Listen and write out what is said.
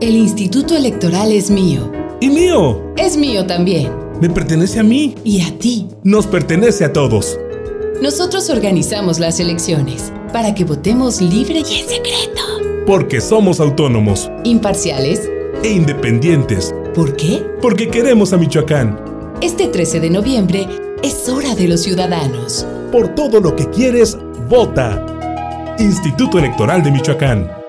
El Instituto Electoral es mío. ¡Y mío! Es mío también. Me pertenece a mí. Y a ti. Nos pertenece a todos. Nosotros organizamos las elecciones para que votemos libre y en secreto. Porque somos autónomos. Imparciales. E independientes. ¿Por qué? Porque queremos a Michoacán. Este 13 de noviembre es hora de los ciudadanos. Por todo lo que quieres, vota. Instituto Electoral de Michoacán.